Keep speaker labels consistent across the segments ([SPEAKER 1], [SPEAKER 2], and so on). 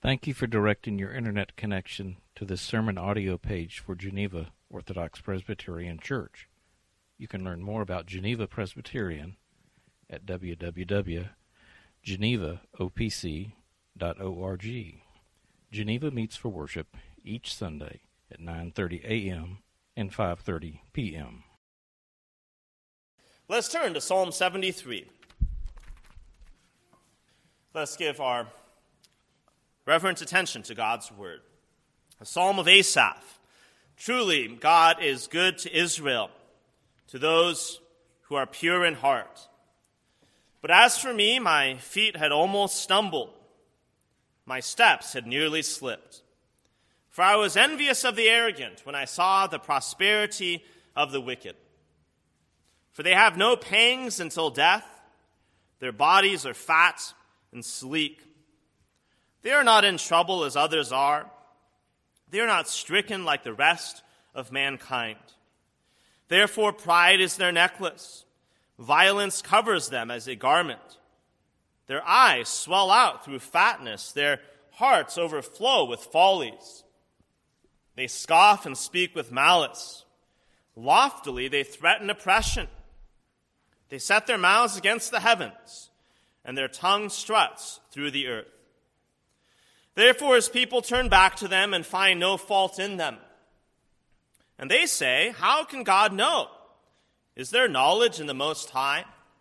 [SPEAKER 1] Thank you for directing your internet connection to this sermon audio page for Geneva Orthodox Presbyterian Church. You can learn more about Geneva Presbyterian at www.genevaopc.org. Geneva meets for worship each Sunday at 9:30 a.m. and 5:30 p.m.
[SPEAKER 2] Let's turn to Psalm 73. Let's give our reverent attention to God's word. A psalm of Asaph. Truly, God is good to Israel, to those who are pure in heart. But as for me, my feet had almost stumbled. My steps had nearly slipped. For I was envious of the arrogant when I saw the prosperity of the wicked. For they have no pangs until death. Their bodies are fat and sleek. They are not in trouble as others are. They are not stricken like the rest of mankind. Therefore pride is their necklace. Violence covers them as a garment. Their eyes swell out through fatness. Their hearts overflow with follies. They scoff and speak with malice. Loftily they threaten oppression. They set their mouths against the heavens, and their tongue struts through the earth. Therefore his people turn back to them and find no fault in them. And they say, how can God know? Is there knowledge in the Most High?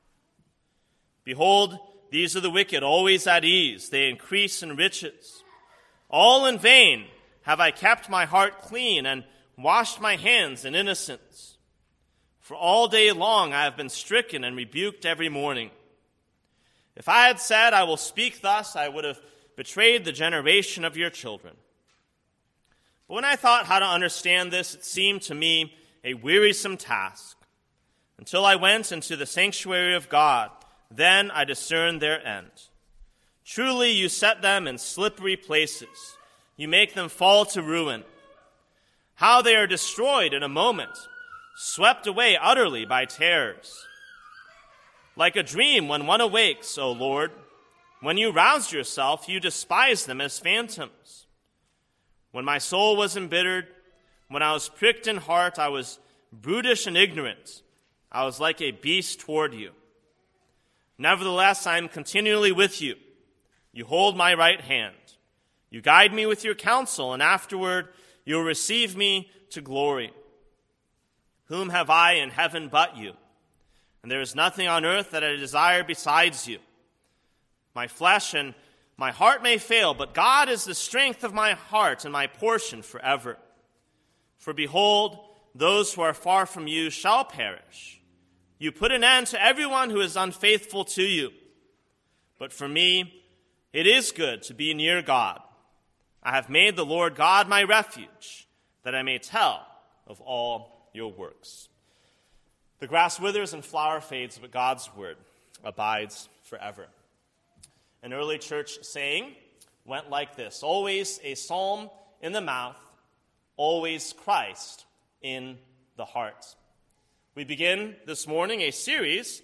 [SPEAKER 2] Behold, these are the wicked, always at ease. They increase in riches. All in vain have I kept my heart clean and washed my hands in innocence. For all day long I have been stricken and rebuked every morning. If I had said, I will speak thus, I would have betrayed the generation of your children. But when I thought how to understand this, it seemed to me a wearisome task. Until I went into the sanctuary of God, then I discerned their end. Truly you set them in slippery places. You make them fall to ruin. How they are destroyed in a moment, swept away utterly by terrors. Like a dream when one awakes, O Lord, when you roused yourself, you despised them as phantoms. When my soul was embittered, when I was pricked in heart, I was brutish and ignorant. I was like a beast toward you. Nevertheless, I am continually with you. You hold my right hand. You guide me with your counsel, and afterward you will receive me to glory. Whom have I in heaven but you? And there is nothing on earth that I desire besides you. My flesh and my heart may fail, but God is the strength of my heart and my portion forever. For behold, those who are far from you shall perish. You put an end to everyone who is unfaithful to you. But for me, it is good to be near God. I have made the Lord God my refuge, that I may tell of all your works. The grass withers and flower fades, but God's word abides forever. An early church saying went like this: always a psalm in the mouth, always Christ in the heart. We begin this morning a series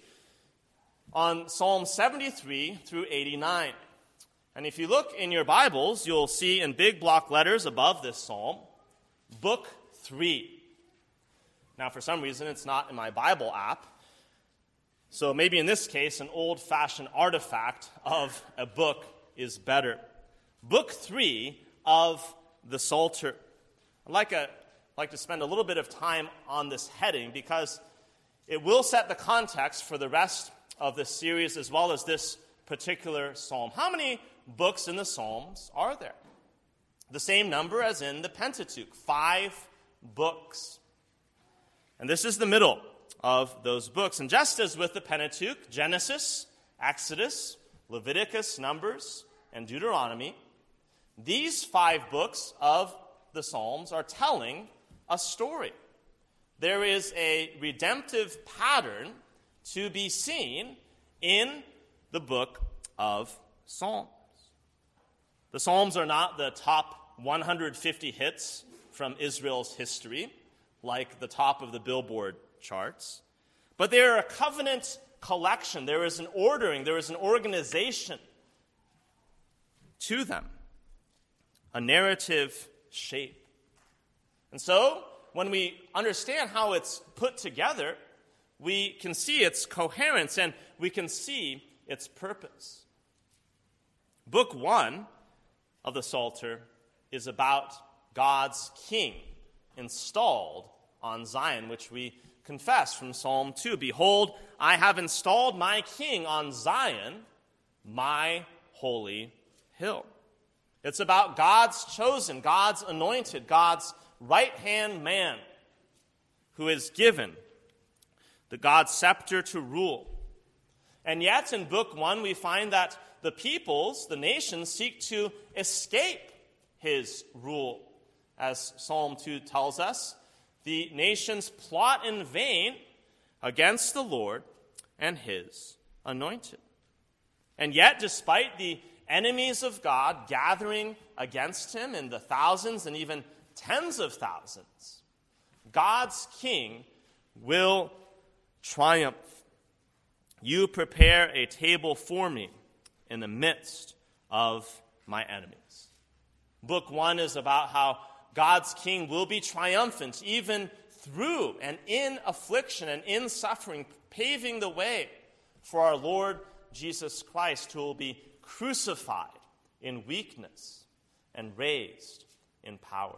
[SPEAKER 2] on Psalm 73 through 89. And if you look in your Bibles, you'll see in big block letters above this psalm, Book 3. Now, for some reason, it's not in my Bible app. So maybe in this case, an old-fashioned artifact of a book is better. Book 3 of the Psalter. I'd like to spend a little bit of time on this heading because it will set the context for the rest of this series as well as this particular psalm. How many books in the Psalms are there? The same number as in the Pentateuch, 5 books. And this is the middle of those books. And just as with the Pentateuch, Genesis, Exodus, Leviticus, Numbers, and Deuteronomy, these 5 books of the Psalms are telling a story. There is a redemptive pattern to be seen in the book of Psalms. The Psalms are not the top 150 hits from Israel's history, like the top of the Billboard charts, but they are a covenant collection. There is an ordering, there is an organization to them. a narrative shape. And so, when we understand how it's put together, we can see its coherence and we can see its purpose. Book 1 of the Psalter is about God's king installed on Zion, which we confess from Psalm 2. Behold, I have installed my king on Zion, my holy hill. It's about God's chosen, God's anointed, God's right-hand man who is given the God's scepter to rule. And yet in Book 1 we find that the peoples, the nations, seek to escape his rule. As Psalm 2 tells us, the nations plot in vain against the Lord and his anointed. And yet, despite the enemies of God gathering against him in the thousands and even tens of thousands, God's king will triumph. You prepare a table for me in the midst of my enemies. Book 1 is about how God's king will be triumphant even through and in affliction and in suffering, paving the way for our Lord Jesus Christ, who will be crucified in weakness and raised in power.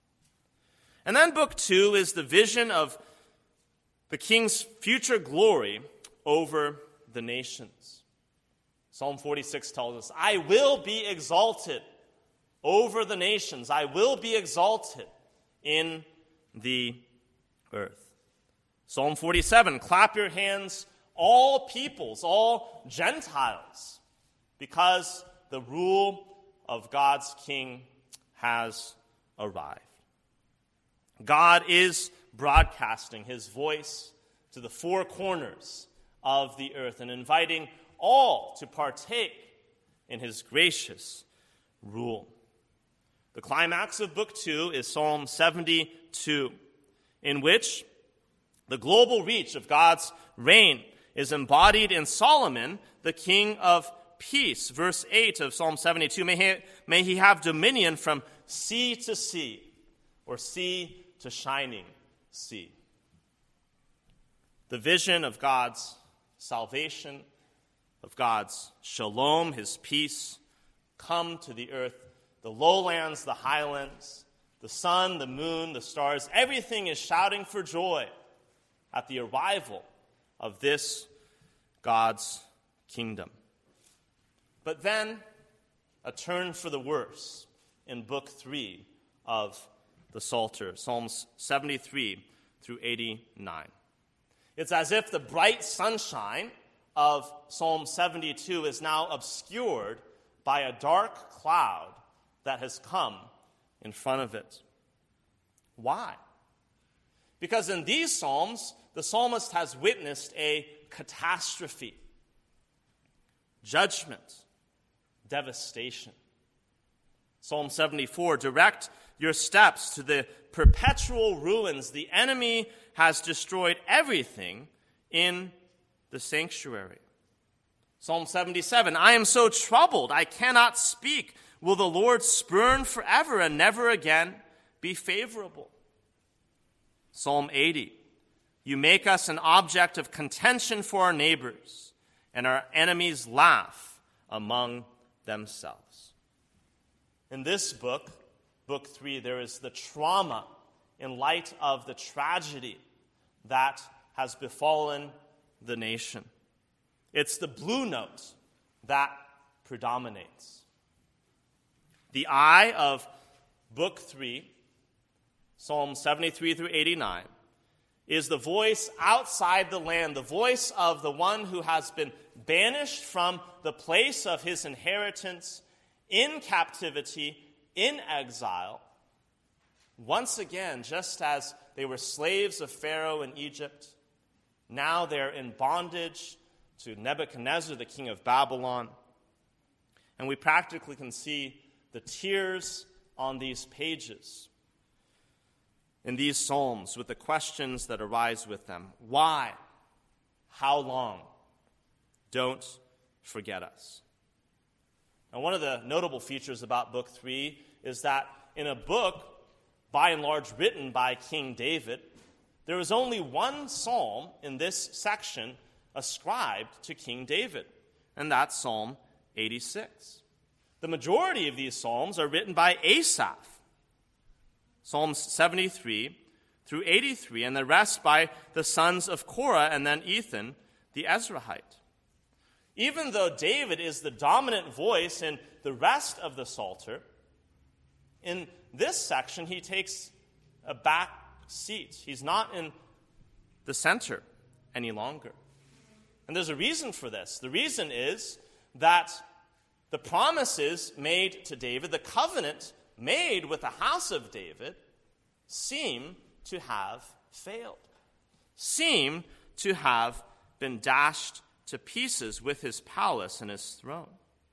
[SPEAKER 2] And then Book 2 is the vision of the king's future glory over the nations. Psalm 46 tells us, I will be exalted over the nations. I will be exalted in the earth. Psalm 47, clap your hands, all peoples, all Gentiles, because the rule of God's king has arrived. God is broadcasting his voice to the four corners of the earth and inviting all to partake in his gracious rule. The climax of Book 2 is Psalm 72, in which the global reach of God's reign is embodied in Solomon, the king of peace. Verse 8 of Psalm 72, may he have dominion from sea to sea, or sea to shining sea. The vision of God's salvation, of God's shalom, his peace, come to the earth. The lowlands, the highlands, the sun, the moon, the stars, everything is shouting for joy at the arrival of this God's kingdom. But then, a turn for the worse in Book 3 of the Psalter, Psalms 73 through 89. It's as if the bright sunshine of Psalm 72 is now obscured by a dark cloud that has come in front of it. Why? Because in these Psalms, the psalmist has witnessed a catastrophe, judgment, devastation. Psalm 74, direct your steps to the perpetual ruins. The enemy has destroyed everything in the sanctuary. Psalm 77, I am so troubled, I cannot speak. Will the Lord spurn forever and never again be favorable? Psalm 80, you make us an object of contention for our neighbors, and our enemies laugh among themselves. In this book, Book 3, there is the trauma in light of the tragedy that has befallen the nation. It's the blue note that predominates. The eye of Book 3, Psalm 73 through 89, is the voice outside the land, the voice of the one who has been banished from the place of his inheritance in captivity, in exile. Once again, just as they were slaves of Pharaoh in Egypt, now they're in bondage to Nebuchadnezzar, the king of Babylon. And we practically can see the tears on these pages in these psalms with the questions that arise with them. Why? How long? Don't forget us. And one of the notable features about Book 3 is that in a book, by and large written by King David, there is only one psalm in this section ascribed to King David, and that's Psalm 86. The majority of these psalms are written by Asaph, Psalms 73 through 83, and the rest by the sons of Korah and then Ethan, the Ezrahite. Even though David is the dominant voice in the rest of the Psalter, in this section he takes a back seat. He's not in the center any longer. And there's a reason for this. The reason is that the promises made to David, the covenant made with the house of David, seem to have failed, seem to have been dashed to pieces with his palace and his throne.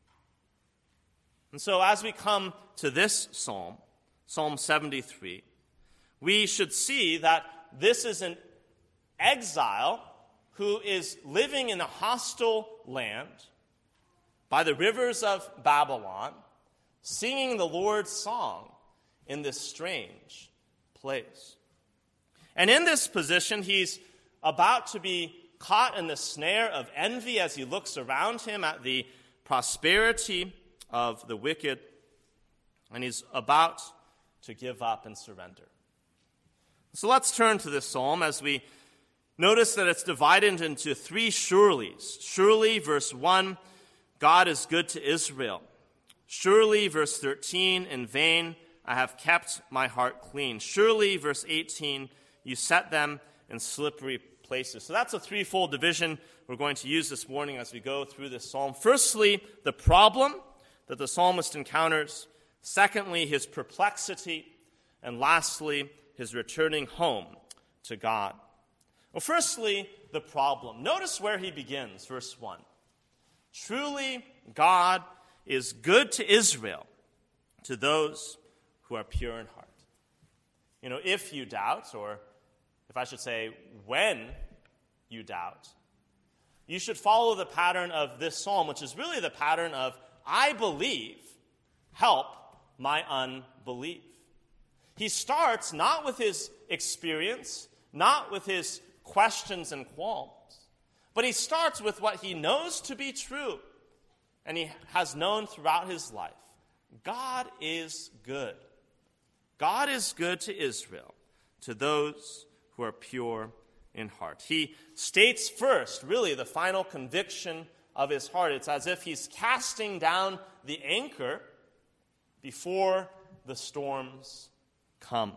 [SPEAKER 2] And so as we come to this psalm, Psalm 73, we should see that this is an exile who is living in a hostile land by the rivers of Babylon, singing the Lord's song in this strange place. And in this position, he's about to be caught in the snare of envy as he looks around him at the prosperity of the wicked, and he's about to give up and surrender. So let's turn to this psalm as we notice that it's divided into three surelys. Surely, verse 1, God is good to Israel. Surely, verse 13, in vain I have kept my heart clean. Surely, verse 18, you set them in slippery places. So that's a threefold division we're going to use this morning as we go through this psalm. Firstly, the problem that the psalmist encounters. Secondly, his perplexity. And lastly, his returning home to God. Well, firstly, the problem. Notice where he begins, verse 1. Truly, God is good to Israel, to those who are pure in heart. You know, if you doubt, or if I should say, when you doubt, you should follow the pattern of this psalm, which is really the pattern of, I believe, help my unbelief. He starts not with his experience, not with his questions and qualms, but he starts with what he knows to be true, and he has known throughout his life. God is good. God is good to Israel, to those who are pure in heart. He states first, really, the final conviction of his heart. It's as if he's casting down the anchor before the storms come.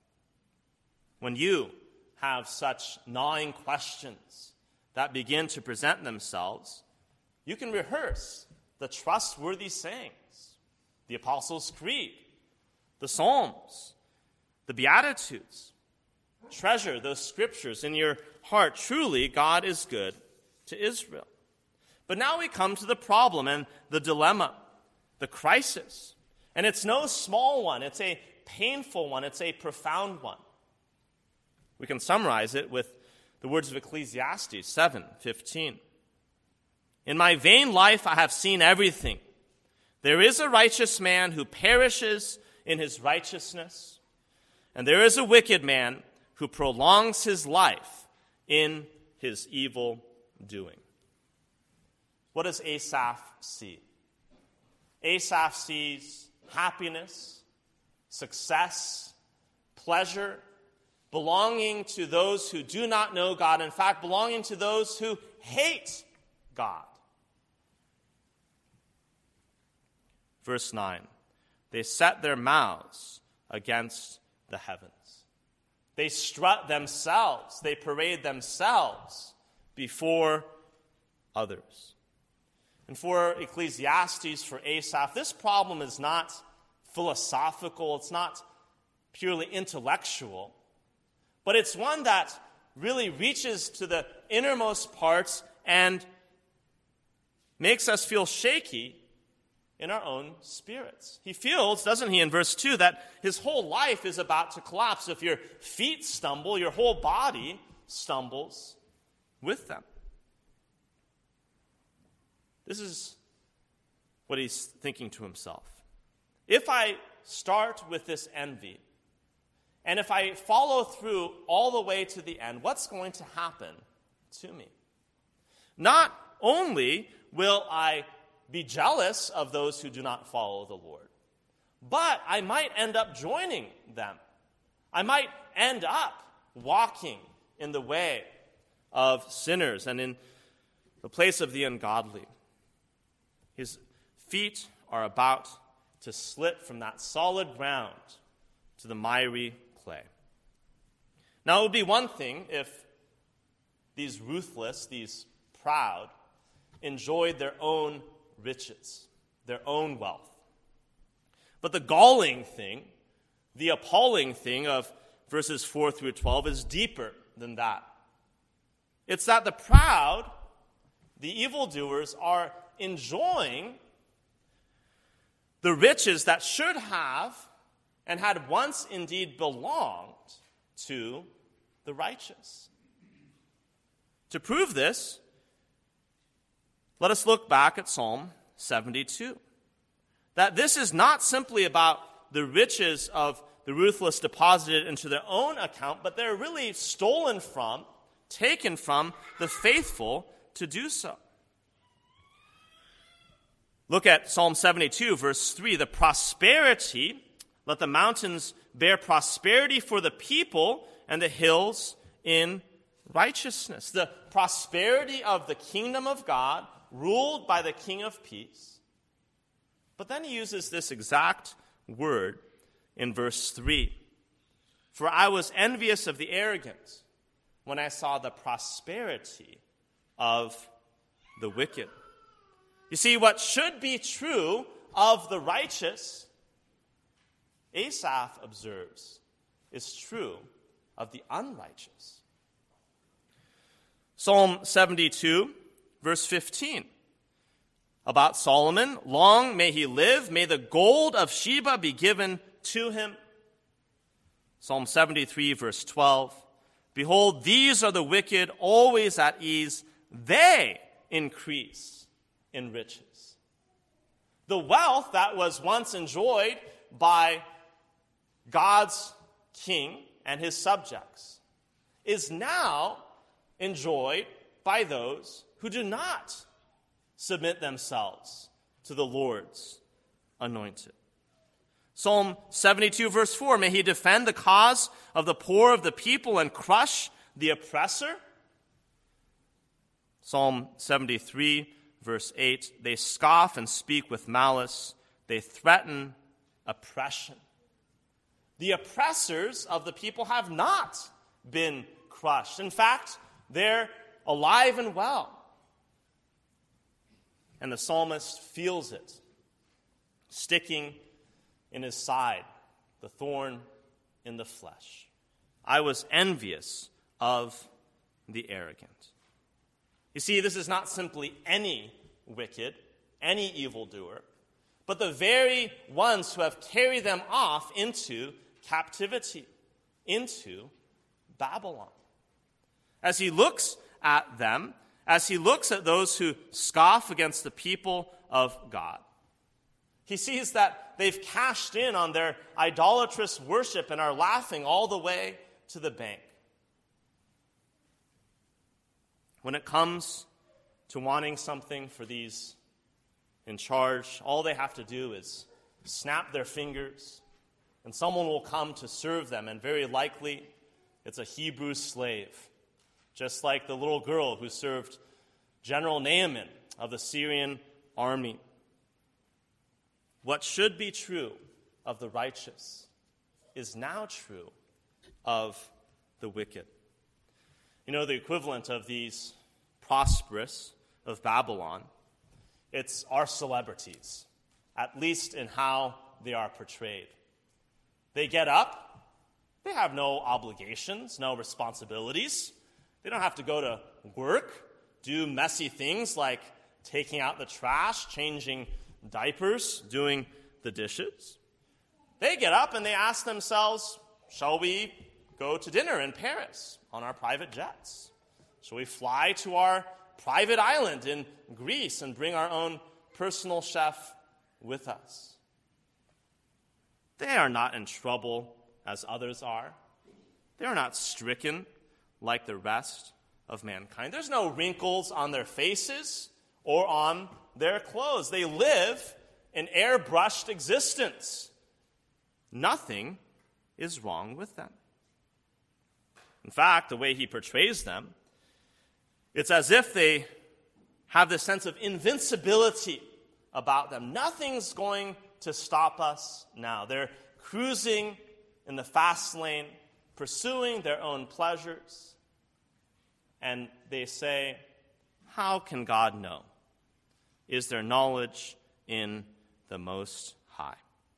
[SPEAKER 2] When you have such gnawing questions that begin to present themselves, you can rehearse the trustworthy sayings, the Apostles' Creed, the Psalms, the Beatitudes. Treasure those scriptures in your heart. Truly, God is good to Israel. But now we come to the problem and the dilemma, the crisis. And it's no small one. It's a painful one. It's a profound one. We can summarize it with the words of Ecclesiastes 7:15. In my vain life I have seen everything. There is a righteous man who perishes in his righteousness, and there is a wicked man who prolongs his life in his evil doing. What does Asaph see? Asaph sees happiness, success, pleasure, belonging to those who do not know God. In fact, belonging to those who hate God. Verse 9, they set their mouths against the heavens. They strut themselves, they parade themselves before others. And for Ecclesiastes, for Asaph, this problem is not philosophical, it's not purely intellectual, but it's one that really reaches to the innermost parts and makes us feel shaky in our own spirits. He feels, doesn't he, in verse 2, that his whole life is about to collapse. If your feet stumble, your whole body stumbles with them. This is what he's thinking to himself. If I start with this envy, and if I follow through all the way to the end, what's going to happen to me? Not only will I be jealous of those who do not follow the Lord, but I might end up joining them. I might end up walking in the way of sinners and in the place of the ungodly. His feet are about to slip from that solid ground to the miry clay. Now, it would be one thing if these ruthless, these proud, enjoyed their own riches, their own wealth. But the galling thing, the appalling thing of verses 4 through 12 is deeper than that. It's that the proud, the evildoers, are enjoying the riches that should have and had once indeed belonged to the righteous. To prove this, let us look back at Psalm 72. That this is not simply about the riches of the ruthless deposited into their own account, but they're really stolen from, taken from the faithful to do so. Look at Psalm 72, verse 3. The prosperity, let the mountains bear prosperity for the people, and the hills in righteousness. The prosperity of the kingdom of God, ruled by the King of Peace. But then he uses this exact word in verse 3. For I was envious of the arrogant when I saw the prosperity of the wicked. You see, what should be true of the righteous, Asaph observes, is true of the unrighteous. Psalm 72, verse 15. About Solomon, long may he live, may the gold of Sheba be given to him. Psalm 73, verse 12. Behold, these are the wicked, always at ease. They increase in riches. The wealth that was once enjoyed by God's king and his subjects is now enjoyed by those who do not submit themselves to the Lord's anointed. Psalm 72, verse 4, may he defend the cause of the poor of the people and crush the oppressor. Psalm 73, verse 8, they scoff and speak with malice. They threaten oppression. The oppressors of the people have not been crushed. In fact, they're alive and well. And the psalmist feels it, sticking in his side, the thorn in the flesh. I was envious of the arrogant. You see, this is not simply any wicked, any evildoer, but the very ones who have carried them off into captivity, into Babylon. As he looks at them, as he looks at those who scoff against the people of God, he sees that they've cashed in on their idolatrous worship and are laughing all the way to the bank. When it comes to wanting something for these in charge, all they have to do is snap their fingers, and someone will come to serve them, and very likely it's a Hebrew slave, just like the little girl who served General Naaman of the Syrian army. What should be true of the righteous is now true of the wicked. You know, the equivalent of these prosperous of Babylon, it's our celebrities, at least in how they are portrayed. They get up, they have no obligations, no responsibilities. They don't have to go to work, do messy things like taking out the trash, changing diapers, doing the dishes. They get up and they ask themselves, shall we go to dinner in Paris on our private jets? Shall we fly to our private island in Greece and bring our own personal chef with us. They are not in trouble as others are. They are not stricken like the rest of mankind. There's no wrinkles on their faces or on their clothes. They live an airbrushed existence. Nothing is wrong with them. In fact, the way he portrays them, it's as if they have this sense of invincibility about them. Nothing's going to stop us now. They're cruising in the fast lane, pursuing their own pleasures. And they say, how can God know? Is there knowledge in the Most High?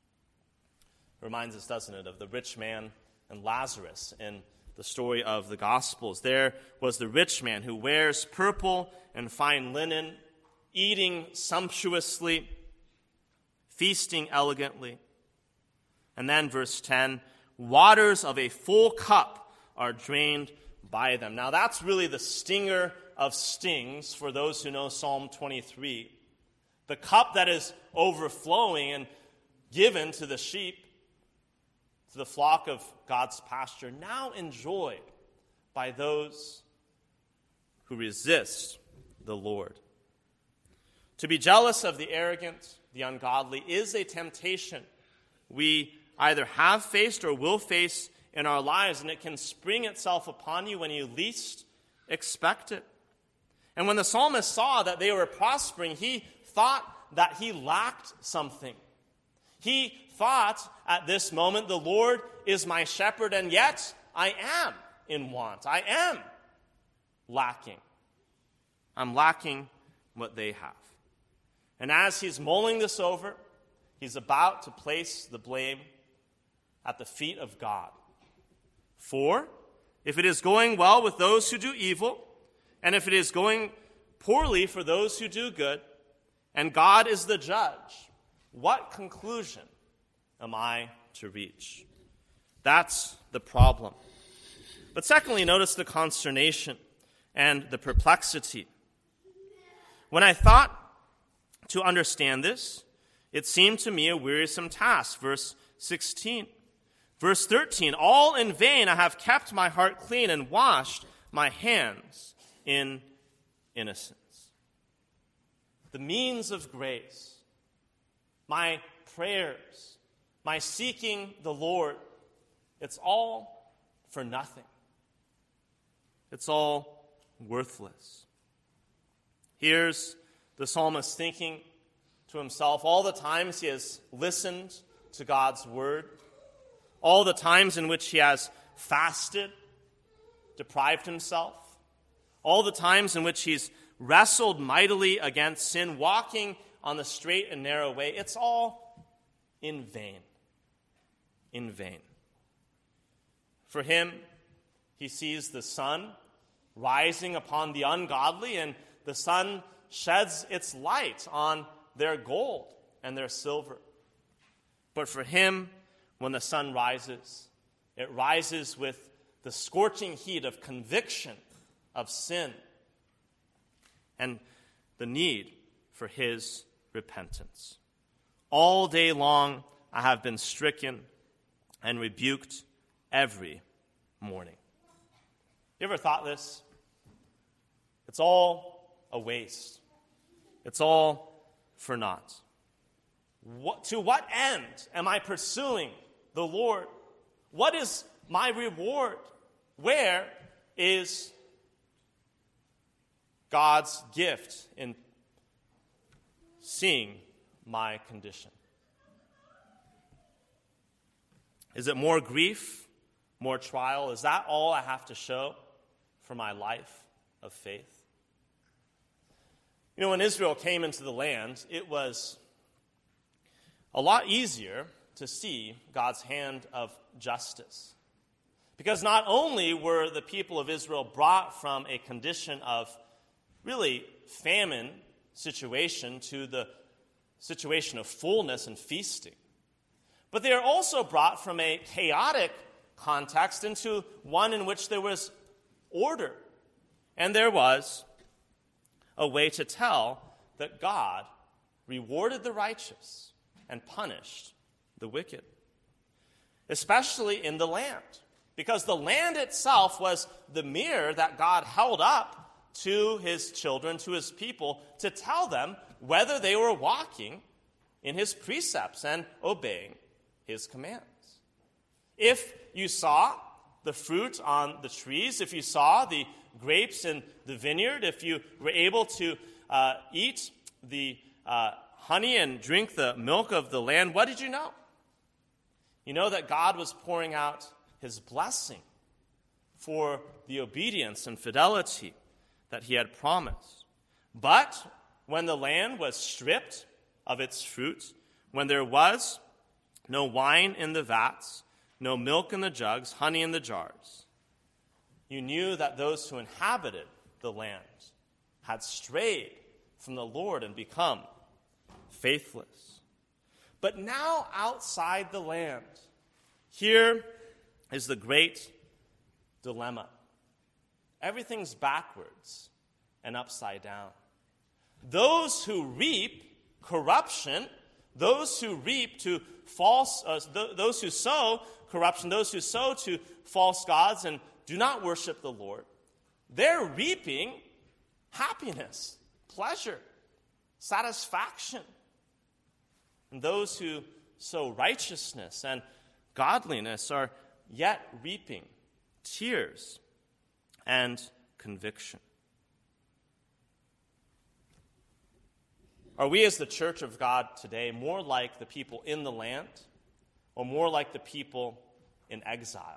[SPEAKER 2] Reminds us, doesn't it, of the rich man and Lazarus in the story of the Gospels. There was the rich man who wears purple and fine linen, eating sumptuously, feasting elegantly. And then verse 10, waters of a full cup are drained by them. Now that's really the stinger of stings for those who know Psalm 23. The cup that is overflowing and given to the sheep, to the flock of God's pasture, now enjoyed by those who resist the Lord. To be jealous of the arrogant, the ungodly, is a temptation we either have faced or will face in our lives, and it can spring itself upon you when you least expect it. And when the psalmist saw that they were prospering, he thought that he lacked something. He thought at this moment, the Lord is my shepherd, and yet I am in want. I am lacking. I'm lacking what they have. And as he's mulling this over, he's about to place the blame at the feet of God. For if it is going well with those who do evil, and if it is going poorly for those who do good, and God is the judge, what conclusion am I to reach? That's the problem. But secondly, notice the consternation and the perplexity. When I thought to understand this, it seemed to me a wearisome task. Verse 16. Verse 13, all in vain I have kept my heart clean and washed my hands in innocence. The means of grace, my prayers, my seeking the Lord, it's all for nothing. It's all worthless. Here's the psalmist thinking to himself all the times he has listened to God's word, all the times in which he has fasted, deprived himself, all the times in which he's wrestled mightily against sin, walking on the straight and narrow way. It's all in vain. In vain. For him, he sees the sun rising upon the ungodly, and the sun sheds its light on their gold and their silver. But for him, when the sun rises, it rises with the scorching heat of conviction of sin and the need for his repentance. All day long I have been stricken and rebuked every morning. You ever thought this? It's all a waste. It's all for naught. To what end am I pursuing the Lord? What is my reward? Where is God's gift in seeing my condition? Is it more grief, more trial? Is that all I have to show for my life of faith? You know, when Israel came into the land, it was a lot easier to see God's hand of justice. Because not only were the people of Israel brought from a condition of really famine situation to the situation of fullness and feasting, but they are also brought from a chaotic context into one in which there was order. And there was a way to tell that God rewarded the righteous and punished the wicked, especially in the land, because the land itself was the mirror that God held up to his children, to his people, to tell them whether they were walking in his precepts and obeying his commands. If you saw the fruit on the trees, if you saw the grapes in the vineyard, if you were able to eat the honey and drink the milk of the land, what did you know? You know that God was pouring out his blessing for the obedience and fidelity that he had promised. But when the land was stripped of its fruit, when there was no wine in the vats, no milk in the jugs, honey in the jars, you knew that those who inhabited the land had strayed from the Lord and become faithless. But now outside the land, here is the great dilemma. Everything's backwards and upside down. Those who reap corruption, those who reap to those who sow corruption, those who sow to false gods and do not worship the Lord, they're reaping happiness, pleasure, satisfaction. And those who sow righteousness and godliness are yet reaping tears and conviction. Are we as the church of God today more like the people in the land or more like the people in exile?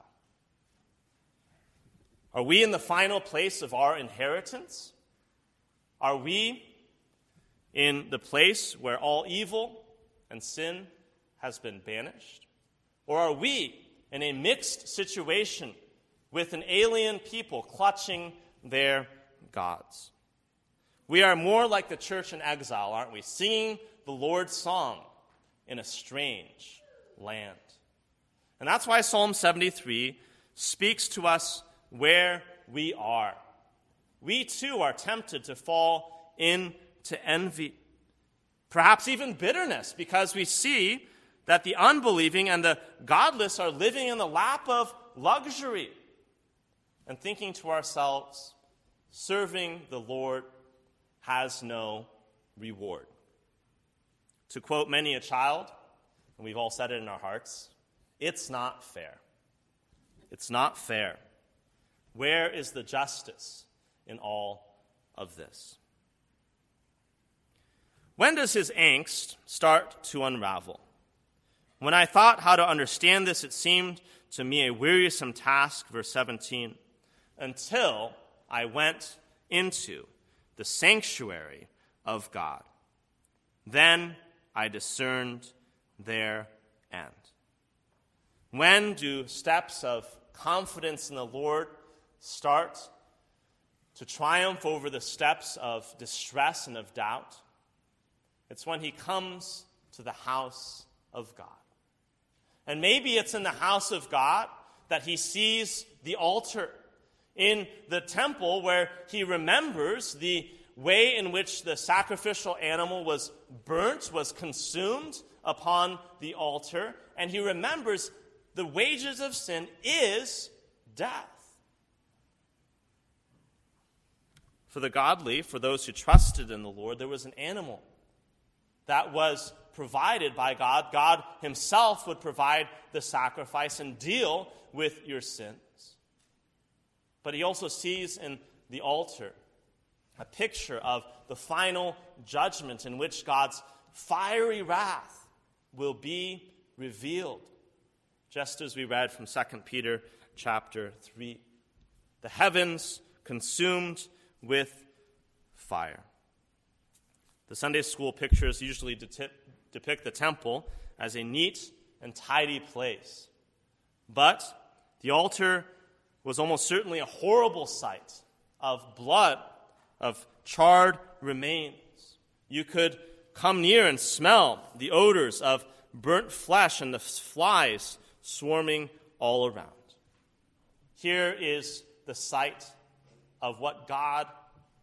[SPEAKER 2] Are we in the final place of our inheritance? Are we in the place where all evil and sin has been banished? Or are we in a mixed situation with an alien people clutching their gods? We are more like the church in exile, aren't we? Singing the Lord's song in a strange land. And that's why Psalm 73 speaks to us where we are. We too are tempted to fall into envy, perhaps even bitterness, because we see that the unbelieving and the godless are living in the lap of luxury and thinking to ourselves, serving the Lord has no reward. To quote many a child, and we've all said it in our hearts, it's not fair. It's not fair. Where is the justice in all of this? When does his angst start to unravel? When I thought how to understand this, it seemed to me a wearisome task, verse 17, until I went into the sanctuary of God. Then I discerned their end. When do steps of confidence in the Lord start to triumph over the steps of distress and of doubt? It's when he comes to the house of God. And maybe it's in the house of God that he sees the altar, in the temple where he remembers the way in which the sacrificial animal was burnt, was consumed upon the altar, and he remembers the wages of sin is death. For the godly, for those who trusted in the Lord, there was an animal that was provided by God. God himself would provide the sacrifice and deal with your sins. But he also sees in the altar a picture of the final judgment in which God's fiery wrath will be revealed, just as we read from 2 Peter chapter 3. The heavens consumed with fire. The Sunday school pictures usually depict the temple as a neat and tidy place. But the altar was almost certainly a horrible sight of blood, of charred remains. You could come near and smell the odors of burnt flesh and the flies swarming all around. Here is the sight of what God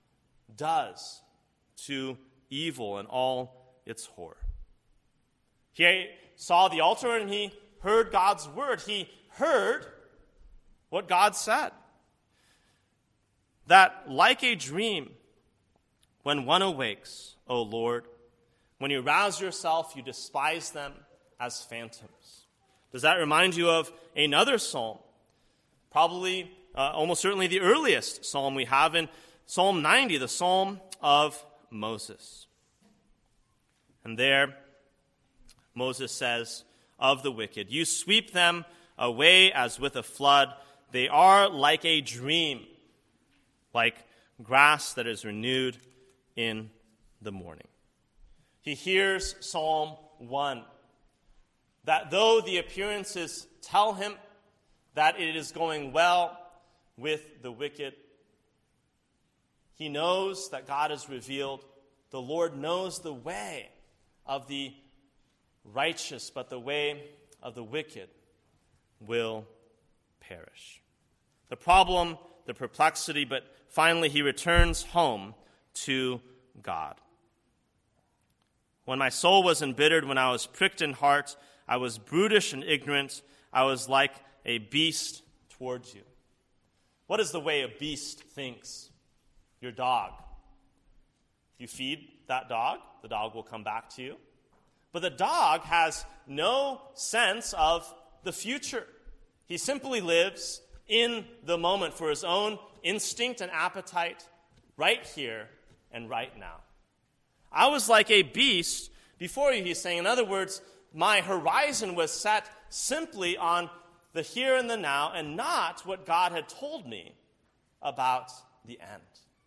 [SPEAKER 2] does to evil and all its horror. He saw the altar and he heard God's word. He heard what God said. That like a dream, when one awakes, O Lord, when you rouse yourself, you despise them as phantoms. Does that remind you of another psalm? Probably, almost certainly the earliest psalm we have in Psalm 90, the Psalm of Moses. And there, Moses says of the wicked, you sweep them away as with a flood. They are like a dream, like grass that is renewed in the morning. He hears Psalm 1, that though the appearances tell him that it is going well with the wicked, he knows that God has revealed, the Lord knows the way of the righteous, but the way of the wicked will perish. The problem, the perplexity, but finally he returns home to God. When my soul was embittered, when I was pricked in heart, I was brutish and ignorant, I was like a beast towards you. What is the way a beast thinks? Your dog. You feed that dog, the dog will come back to you. But the dog has no sense of the future. He simply lives in the moment for his own instinct and appetite right here and right now. I was like a beast before you, he's saying. In other words, my horizon was set simply on the here and the now and not what God had told me about the end.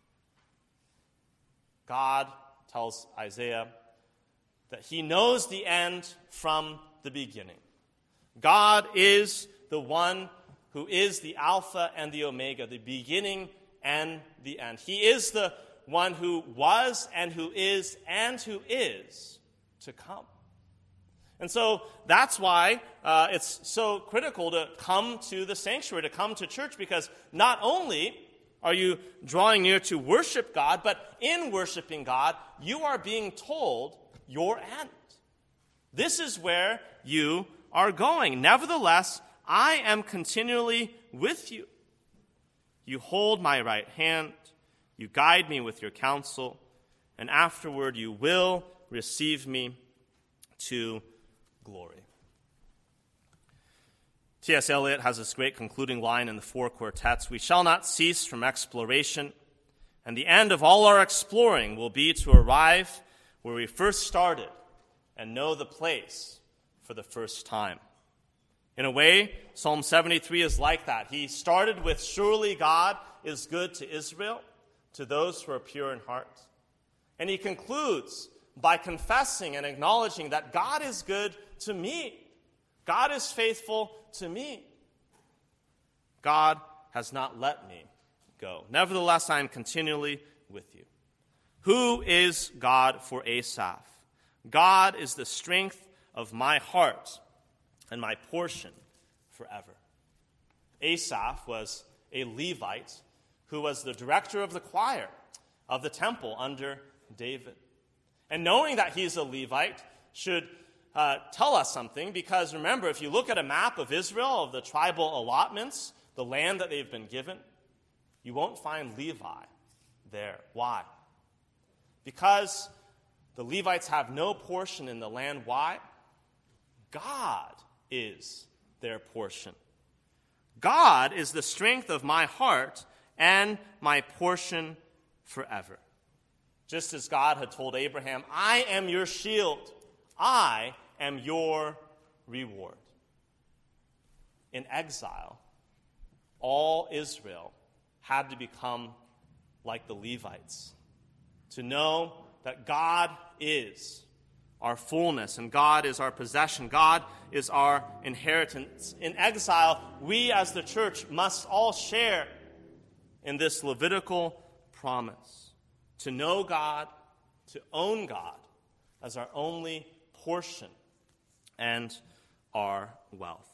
[SPEAKER 2] God tells Isaiah that he knows the end from the beginning. God is the one who is the Alpha and the Omega, the beginning and the end. He is the one who was and who is to come. And so that's why it's so critical to come to the sanctuary, to come to church, because not only are you drawing near to worship God, but in worshiping God, you are being told your end. This is where you are going. Nevertheless, I am continually with you. You hold my right hand, you guide me with your counsel, and afterward you will receive me to glory. T.S. Eliot has this great concluding line in the Four Quartets: we shall not cease from exploration, and the end of all our exploring will be to arrive where we first started and know the place for the first time. In a way, Psalm 73 is like that. He started with, surely God is good to Israel, to those who are pure in heart. And he concludes by confessing and acknowledging that God is good to me. God is faithful to me. God has not let me go. Nevertheless, I am continually with you. Who is God for Asaph? God is the strength of my heart and my portion forever. Asaph was a Levite who was the director of the choir of the temple under David. And knowing that he's a Levite should tell us something, because remember, if you look at a map of Israel, of the tribal allotments, the land that they've been given, you won't find Levi there. Why? Because the Levites have no portion in the land. Why? God is their portion. God is the strength of my heart and my portion forever. Just as God had told Abraham, I am your shield. I am your reward. In exile, all Israel had to become like the Levites, to know that God is our fullness and God is our possession. God is our inheritance. In exile, we as the church must all share in this Levitical promise to know God, to own God as our only portion and our wealth.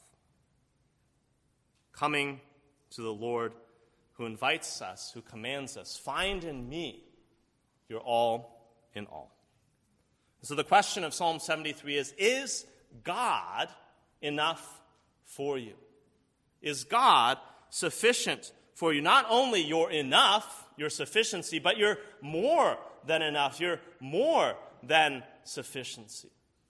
[SPEAKER 2] Coming to the Lord who invites us, who commands us, find in me your all in all. So the question of Psalm 73 is God enough for you? Is God sufficient for you? Not only your enough, your sufficiency, but your more than enough, your more than sufficiency.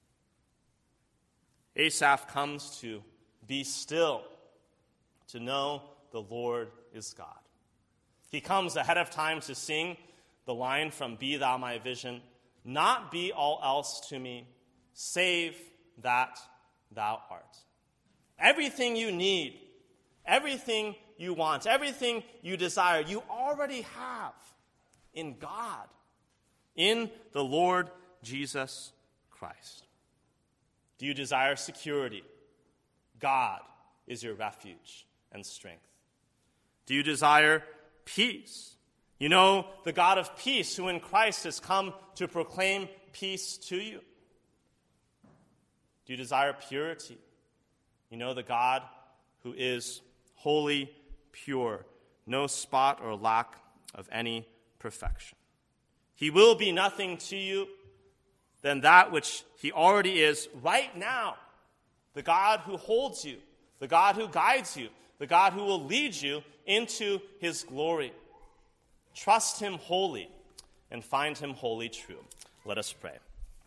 [SPEAKER 2] Asaph comes to be still, to know the Lord is God. He comes ahead of time to sing the line from Be Thou My Vision, not be all else to me, save that thou art. Everything you need, everything you want, everything you desire, you already have in God, in the Lord Jesus Christ. Do you desire security? God is your refuge and strength. Do you desire peace? You know the God of peace who in Christ has come to proclaim peace to you. Do you desire purity? You know the God who is holy, pure, no spot or lack of any perfection. He will be nothing to you than that which he already is right now. The God who holds you, the God who guides you, the God who will lead you into his glory. Trust him wholly and find him wholly true. Let us pray.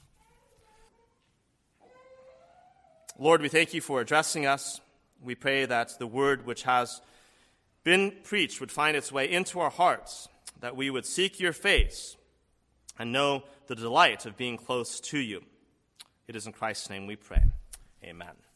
[SPEAKER 2] Lord, we thank you for addressing us. We pray that the word which has been preached would find its way into our hearts, that we would seek your face and know the delight of being close to you. It is in Christ's name we pray. Amen.